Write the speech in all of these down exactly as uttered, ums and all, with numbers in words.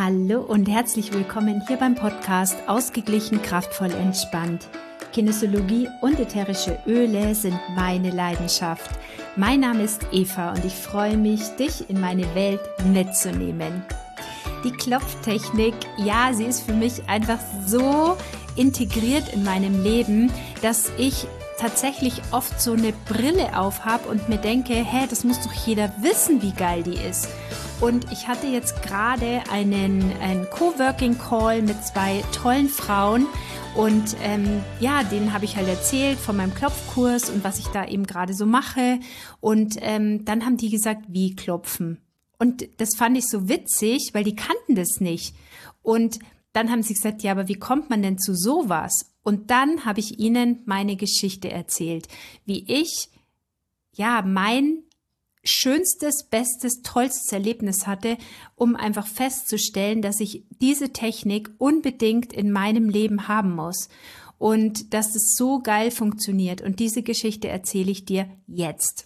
Hallo und herzlich willkommen hier beim Podcast Ausgeglichen, kraftvoll, entspannt. Kinesiologie und ätherische Öle sind meine Leidenschaft. Mein Name ist Eva und ich freue mich, dich in meine Welt mitzunehmen. Die Klopftechnik, ja, sie ist für mich einfach so integriert in meinem Leben, dass ich tatsächlich oft so eine Brille aufhab und mir denke, hä, das muss doch jeder wissen, wie geil die ist. Und ich hatte jetzt gerade einen, einen Coworking-Call mit zwei tollen Frauen und ähm, ja, denen habe ich halt erzählt von meinem Klopfkurs und was ich da eben gerade so mache. Und ähm, dann haben die gesagt, wie klopfen. Und das fand ich so witzig, weil die kannten das nicht. Und dann haben sie gesagt, ja, aber wie kommt man denn zu sowas? Und dann habe ich ihnen meine Geschichte erzählt, wie ich, ja, mein schönstes, bestes, tollstes Erlebnis hatte, um einfach festzustellen, dass ich diese Technik unbedingt in meinem Leben haben muss und dass es so geil funktioniert. Und diese Geschichte erzähle ich dir jetzt.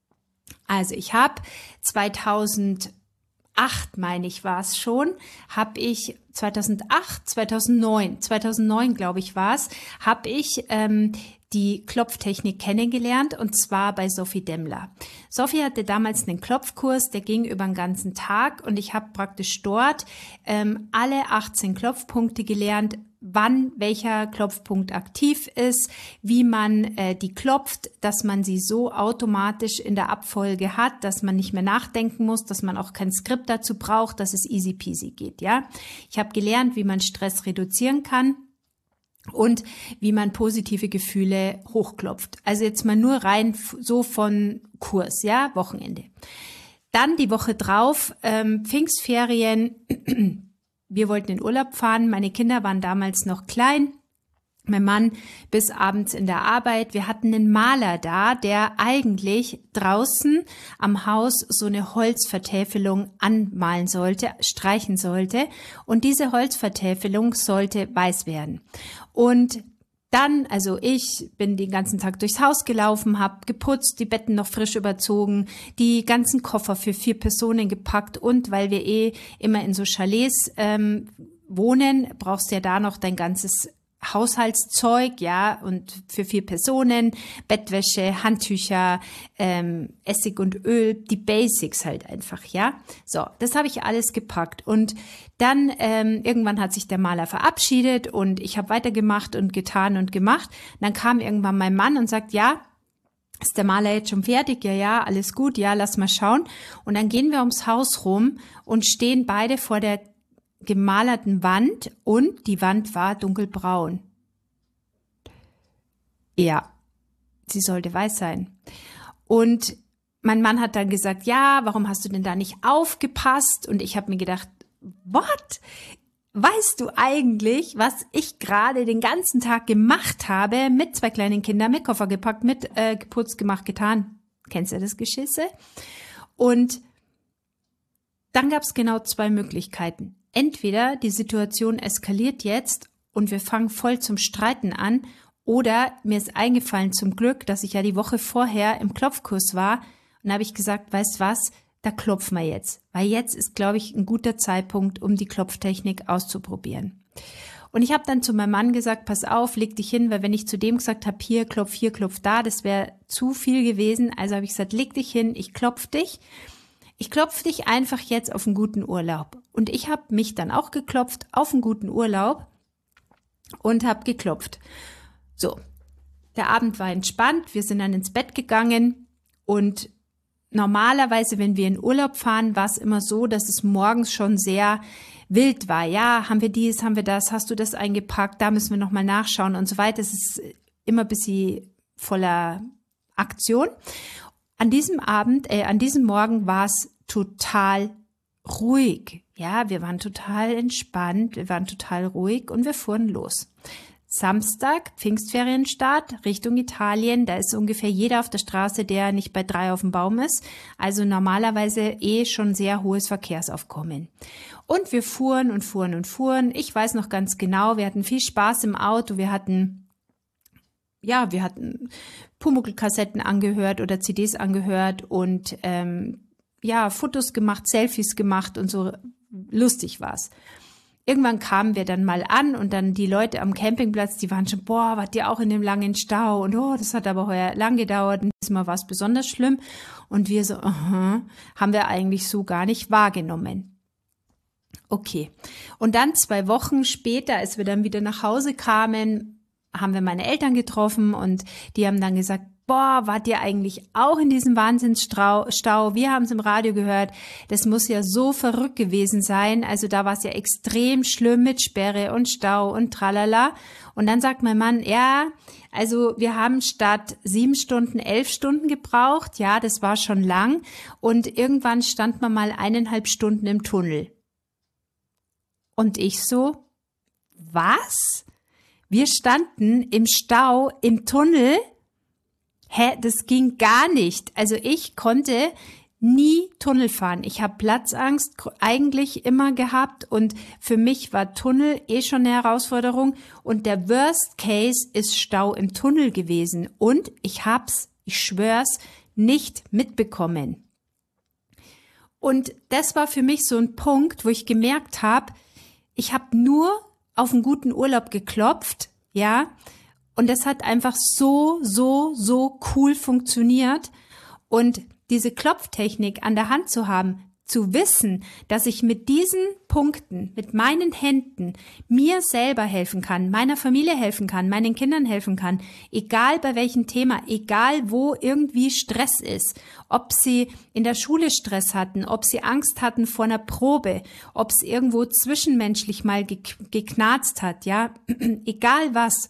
Also ich habe zweitausendacht, meine ich, war es schon, habe ich zweitausendacht, zweitausendneun, zweitausendneun glaube ich war es, habe ich ähm, die Klopftechnik kennengelernt und zwar bei Sophie Demmler. Sophie hatte damals einen Klopfkurs, der ging über den ganzen Tag und ich habe praktisch dort ähm, alle achtzehn Klopfpunkte gelernt, wann welcher Klopfpunkt aktiv ist, wie man äh, die klopft, dass man sie so automatisch in der Abfolge hat, dass man nicht mehr nachdenken muss, dass man auch kein Skript dazu braucht, dass es easy peasy geht. Ja, ich habe gelernt, wie man Stress reduzieren kann und wie man positive Gefühle hochklopft. Also jetzt mal nur rein so von Kurs, ja, Wochenende. Dann die Woche drauf, ähm, Pfingstferien. Wir wollten in Urlaub fahren. Meine Kinder waren damals noch klein. Mein Mann bis abends in der Arbeit. Wir hatten einen Maler da, der eigentlich draußen am Haus so eine Holzvertäfelung anmalen sollte, streichen sollte. Und diese Holzvertäfelung sollte weiß werden. Und dann, also ich bin den ganzen Tag durchs Haus gelaufen, habe geputzt, die Betten noch frisch überzogen, die ganzen Koffer für vier Personen gepackt und weil wir eh immer in so Chalets ähm, wohnen, brauchst du ja da noch dein ganzes Haushaltszeug, ja, und für vier Personen, Bettwäsche, Handtücher, ähm, Essig und Öl, die Basics halt einfach, ja. So, das habe ich alles gepackt und dann ähm, irgendwann hat sich der Maler verabschiedet und ich habe weitergemacht und getan und gemacht. Dann kam irgendwann mein Mann und sagt, ja, ist der Maler jetzt schon fertig? Ja, ja, alles gut, ja, lass mal schauen. Und dann gehen wir ums Haus rum und stehen beide vor der gemalerten Wand und die Wand war dunkelbraun. Ja, sie sollte weiß sein. Und mein Mann hat dann gesagt, ja, warum hast du denn da nicht aufgepasst? Und ich habe mir gedacht, what? Weißt du eigentlich, was ich gerade den ganzen Tag gemacht habe mit zwei kleinen Kindern, mit Koffer gepackt, mit äh, geputzt, gemacht, getan? Kennst du das Geschisse? Und dann gab es genau zwei Möglichkeiten. Entweder die Situation eskaliert jetzt und wir fangen voll zum Streiten an oder mir ist eingefallen zum Glück, dass ich ja die Woche vorher im Klopfkurs war und da habe ich gesagt, weißt was, da klopfen wir jetzt. Weil jetzt ist, glaube ich, ein guter Zeitpunkt, um die Klopftechnik auszuprobieren. Und ich habe dann zu meinem Mann gesagt, pass auf, leg dich hin, weil wenn ich zu dem gesagt habe, hier, klopf hier, klopf da, das wäre zu viel gewesen. Also habe ich gesagt, leg dich hin, ich klopf dich. Ich klopfe dich einfach jetzt auf einen guten Urlaub. Und ich habe mich dann auch geklopft auf einen guten Urlaub und habe geklopft. So, der Abend war entspannt, wir sind dann ins Bett gegangen und normalerweise, wenn wir in Urlaub fahren, war es immer so, dass es morgens schon sehr wild war. Ja, haben wir dies, haben wir das, hast du das eingepackt, da müssen wir nochmal nachschauen und so weiter. Es ist immer ein bisschen voller Aktion. An diesem Abend, äh, an diesem Morgen war es total ruhig. Ja, wir waren total entspannt, wir waren total ruhig und wir fuhren los. Samstag, Pfingstferienstart, Richtung Italien, da ist ungefähr jeder auf der Straße, der nicht bei drei auf dem Baum ist. Also normalerweise eh schon sehr hohes Verkehrsaufkommen. Und wir fuhren und fuhren und fuhren. Ich weiß noch ganz genau, wir hatten viel Spaß im Auto, wir hatten ja, wir hatten Pumuckl-Kassetten angehört oder C Ds angehört und ähm, ja, Fotos gemacht, Selfies gemacht und so lustig war's. Irgendwann kamen wir dann mal an und dann die Leute am Campingplatz, die waren schon, boah, wart ihr auch in dem langen Stau? Und oh, das hat aber heuer lang gedauert und diesmal war es besonders schlimm. Und wir so, aha, haben wir eigentlich so gar nicht wahrgenommen. Okay. Und dann zwei Wochen später, als wir dann wieder nach Hause kamen, haben wir meine Eltern getroffen und die haben dann gesagt, boah, wart ihr eigentlich auch in diesem Wahnsinnsstau? Wir haben es im Radio gehört. Das muss ja so verrückt gewesen sein. Also da war es ja extrem schlimm mit Sperre und Stau und tralala. Und dann sagt mein Mann, ja, also wir haben statt sieben Stunden elf Stunden gebraucht. Ja, das war schon lang. Und irgendwann stand man mal eineinhalb Stunden im Tunnel. Und ich so, was? Wir standen im Stau, im Tunnel? Hä, das ging gar nicht. Also ich konnte nie Tunnel fahren. Ich habe Platzangst eigentlich immer gehabt und für mich war Tunnel eh schon eine Herausforderung und der Worst Case ist Stau im Tunnel gewesen und ich hab's, ich schwör's, nicht mitbekommen. Und das war für mich so ein Punkt, wo ich gemerkt habe, ich habe nur auf einen guten Urlaub geklopft, ja, und das hat einfach so, so, so cool funktioniert. Und diese Klopftechnik an der Hand zu haben, zu wissen, dass ich mit diesen Punkten, mit meinen Händen mir selber helfen kann, meiner Familie helfen kann, meinen Kindern helfen kann, egal bei welchem Thema, egal wo irgendwie Stress ist, ob sie in der Schule Stress hatten, ob sie Angst hatten vor einer Probe, ob es irgendwo zwischenmenschlich mal geknarzt hat, ja, egal was.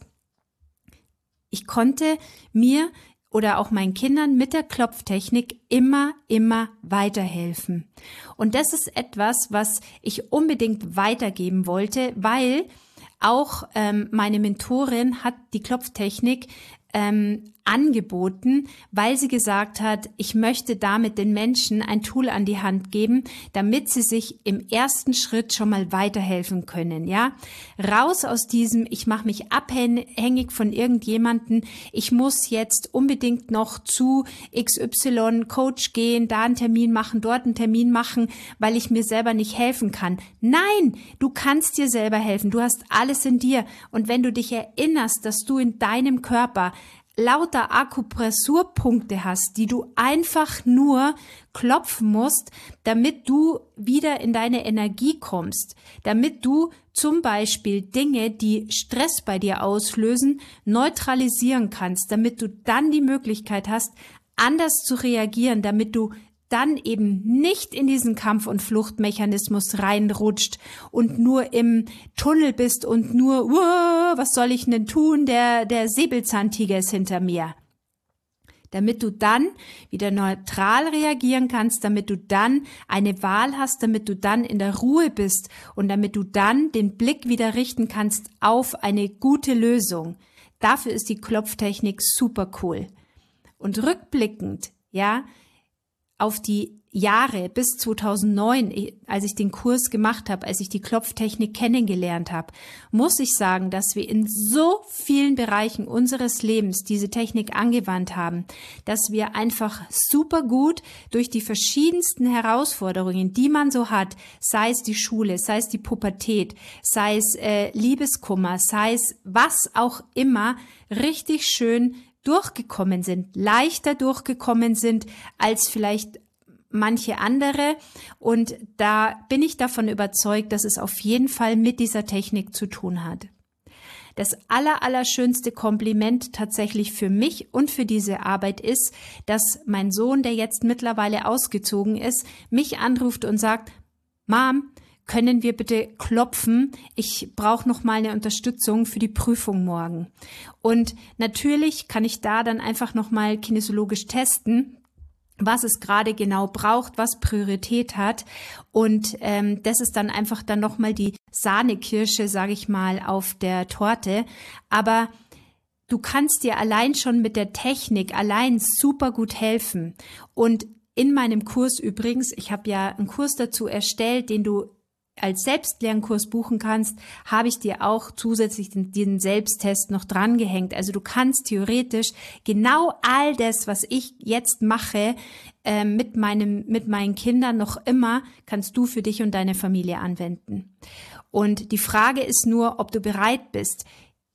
Ich konnte mir oder auch meinen Kindern mit der Klopftechnik immer, immer weiterhelfen. Und das ist etwas, was ich unbedingt weitergeben wollte, weil auch ähm, meine Mentorin hat die Klopftechnik ähm, angeboten, weil sie gesagt hat, ich möchte damit den Menschen ein Tool an die Hand geben, damit sie sich im ersten Schritt schon mal weiterhelfen können, ja? Raus aus diesem, ich mache mich abhängig von irgendjemanden, ich muss jetzt unbedingt noch zu X Y Coach gehen, da einen Termin machen, dort einen Termin machen, weil ich mir selber nicht helfen kann. Nein, du kannst dir selber helfen, du hast alles in dir und wenn du dich erinnerst, dass du in deinem Körper lauter Akupressurpunkte hast, die du einfach nur klopfen musst, damit du wieder in deine Energie kommst, damit du zum Beispiel Dinge, die Stress bei dir auslösen, neutralisieren kannst, damit du dann die Möglichkeit hast, anders zu reagieren, damit du dann eben nicht in diesen Kampf- und Fluchtmechanismus reinrutscht und nur im Tunnel bist und nur, was soll ich denn tun, der, der Säbelzahntiger ist hinter mir. Damit du dann wieder neutral reagieren kannst, damit du dann eine Wahl hast, damit du dann in der Ruhe bist und damit du dann den Blick wieder richten kannst auf eine gute Lösung. Dafür ist die Klopftechnik super cool. Und rückblickend, ja, auf die Jahre bis zweitausendneun, als ich den Kurs gemacht habe, als ich die Klopftechnik kennengelernt habe, muss ich sagen, dass wir in so vielen Bereichen unseres Lebens diese Technik angewandt haben, dass wir einfach super gut durch die verschiedensten Herausforderungen, die man so hat, sei es die Schule, sei es die Pubertät, sei es äh, Liebeskummer, sei es was auch immer, richtig schön durchgekommen sind, leichter durchgekommen sind als vielleicht manche andere. Und da bin ich davon überzeugt, dass es auf jeden Fall mit dieser Technik zu tun hat. Das aller, allerschönste Kompliment tatsächlich für mich und für diese Arbeit ist, dass mein Sohn, der jetzt mittlerweile ausgezogen ist, mich anruft und sagt, Mom, können wir bitte klopfen? Ich brauche noch mal eine Unterstützung für die Prüfung morgen. Und natürlich kann ich da dann einfach noch mal kinesiologisch testen, was es gerade genau braucht, was Priorität hat. Und ähm, das ist dann einfach dann noch mal die Sahnekirsche, sage ich mal, auf der Torte. Aber du kannst dir allein schon mit der Technik allein super gut helfen. Und in meinem Kurs übrigens, ich habe ja einen Kurs dazu erstellt, den du als Selbstlernkurs buchen kannst, habe ich dir auch zusätzlich den, den Selbsttest noch dran gehängt. Also du kannst theoretisch genau all das, was ich jetzt mache, äh, mit meinem, mit meinen Kindern noch immer, kannst du für dich und deine Familie anwenden. Und die Frage ist nur, ob du bereit bist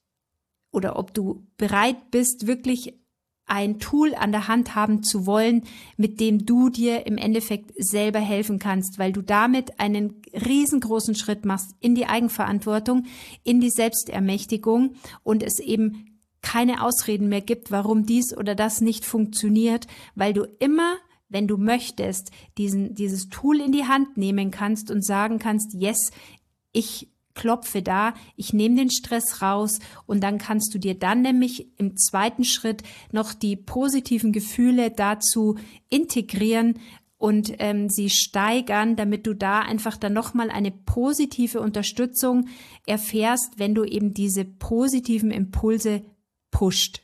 oder ob du bereit bist, wirklich ein Tool an der Hand haben zu wollen, mit dem du dir im Endeffekt selber helfen kannst, weil du damit einen riesengroßen Schritt machst in die Eigenverantwortung, in die Selbstermächtigung und es eben keine Ausreden mehr gibt, warum dies oder das nicht funktioniert, weil du immer, wenn du möchtest, diesen, dieses Tool in die Hand nehmen kannst und sagen kannst, yes, ich klopfe da, ich nehme den Stress raus und dann kannst du dir dann nämlich im zweiten Schritt noch die positiven Gefühle dazu integrieren und ähm, sie steigern, damit du da einfach dann nochmal eine positive Unterstützung erfährst, wenn du eben diese positiven Impulse pusht.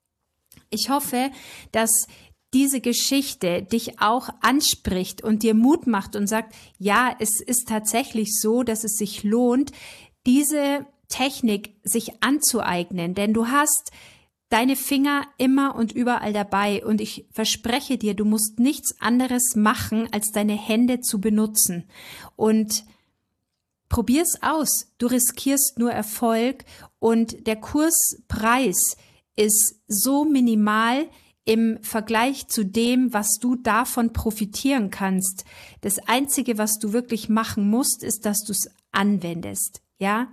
Ich hoffe, dass diese Geschichte dich auch anspricht und dir Mut macht und sagt, ja, es ist tatsächlich so, dass es sich lohnt, diese Technik sich anzueignen, denn du hast deine Finger immer und überall dabei und ich verspreche dir, du musst nichts anderes machen, als deine Hände zu benutzen und probier's aus. Du riskierst nur Erfolg und der Kurspreis ist so minimal im Vergleich zu dem, was du davon profitieren kannst. Das Einzige, was du wirklich machen musst, ist, dass du es anwendest. Ja,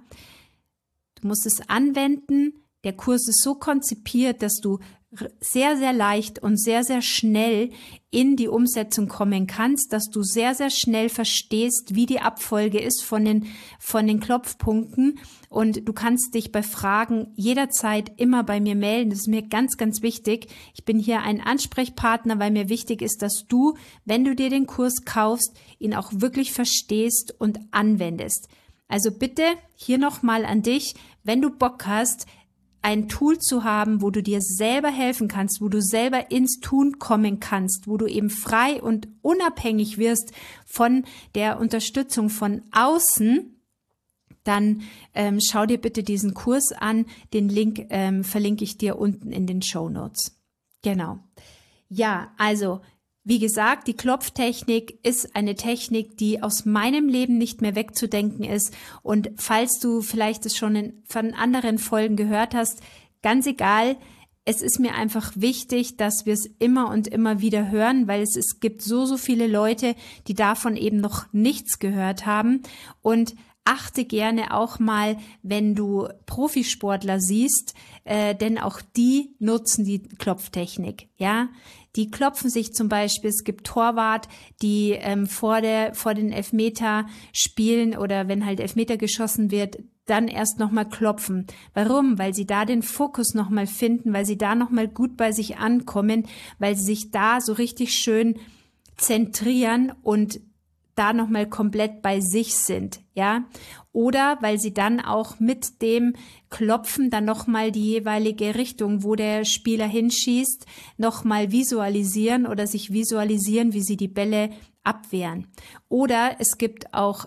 du musst es anwenden. Der Kurs ist so konzipiert, dass du sehr, sehr leicht und sehr, sehr schnell in die Umsetzung kommen kannst, dass du sehr, sehr schnell verstehst, wie die Abfolge ist von den, von den Klopfpunkten und du kannst dich bei Fragen jederzeit immer bei mir melden. Das ist mir ganz, ganz wichtig. Ich bin hier ein Ansprechpartner, weil mir wichtig ist, dass du, wenn du dir den Kurs kaufst, ihn auch wirklich verstehst und anwendest. Also bitte hier nochmal an dich, wenn du Bock hast, ein Tool zu haben, wo du dir selber helfen kannst, wo du selber ins Tun kommen kannst, wo du eben frei und unabhängig wirst von der Unterstützung von außen, dann ähm, schau dir bitte diesen Kurs an. Den Link ähm, verlinke ich dir unten in den Shownotes. Genau. Ja, also wie gesagt, die Klopftechnik ist eine Technik, die aus meinem Leben nicht mehr wegzudenken ist. Und falls du vielleicht es schon in, von anderen Folgen gehört hast, ganz egal, es ist mir einfach wichtig, dass wir es immer und immer wieder hören, weil es, es gibt so, so viele Leute, die davon eben noch nichts gehört haben. Und achte gerne auch mal, wenn du Profisportler siehst, äh, denn auch die nutzen die Klopftechnik, ja. Die klopfen sich zum Beispiel, es gibt Torwart, die ähm, vor der vor den Elfmeter spielen oder wenn halt Elfmeter geschossen wird, dann erst nochmal klopfen. Warum? Weil sie da den Fokus nochmal finden, weil sie da nochmal gut bei sich ankommen, weil sie sich da so richtig schön zentrieren und da nochmal komplett bei sich sind, ja, oder weil sie dann auch mit dem Klopfen dann nochmal die jeweilige Richtung, wo der Spieler hinschießt, nochmal visualisieren oder sich visualisieren, wie sie die Bälle abwehren. Oder es gibt auch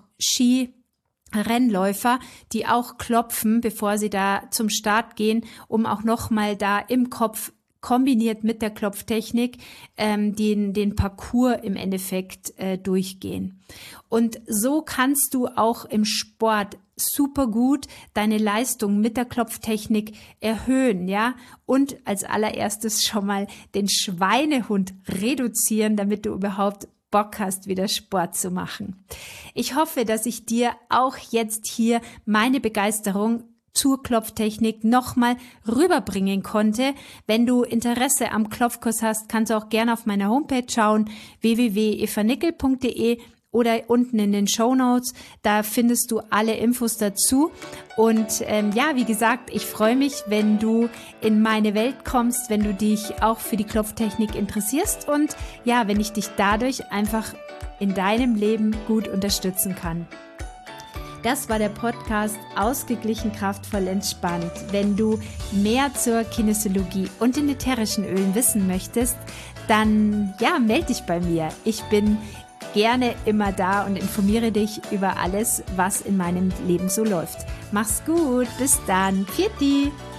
Skirennläufer, die auch klopfen, bevor sie da zum Start gehen, um auch nochmal da im Kopf kombiniert mit der Klopftechnik ähm, den, den Parcours im Endeffekt äh, durchgehen. Und so kannst du auch im Sport super gut deine Leistung mit der Klopftechnik erhöhen, ja, und als allererstes schon mal den Schweinehund reduzieren, damit du überhaupt Bock hast, wieder Sport zu machen. Ich hoffe, dass ich dir auch jetzt hier meine Begeisterung zur Klopftechnik nochmal rüberbringen konnte. Wenn du Interesse am Klopfkurs hast, kannst du auch gerne auf meiner Homepage schauen, w w w punkt eva nickel punkt d e oder unten in den Shownotes. Da findest du alle Infos dazu. Und ähm, ja, wie gesagt, ich freue mich, wenn du in meine Welt kommst, wenn du dich auch für die Klopftechnik interessierst und ja, wenn ich dich dadurch einfach in deinem Leben gut unterstützen kann. Das war der Podcast Ausgeglichen, kraftvoll, entspannt. Wenn du mehr zur Kinesiologie und den ätherischen Ölen wissen möchtest, dann ja, melde dich bei mir. Ich bin gerne immer da und informiere dich über alles, was in meinem Leben so läuft. Mach's gut, bis dann. Pfiat.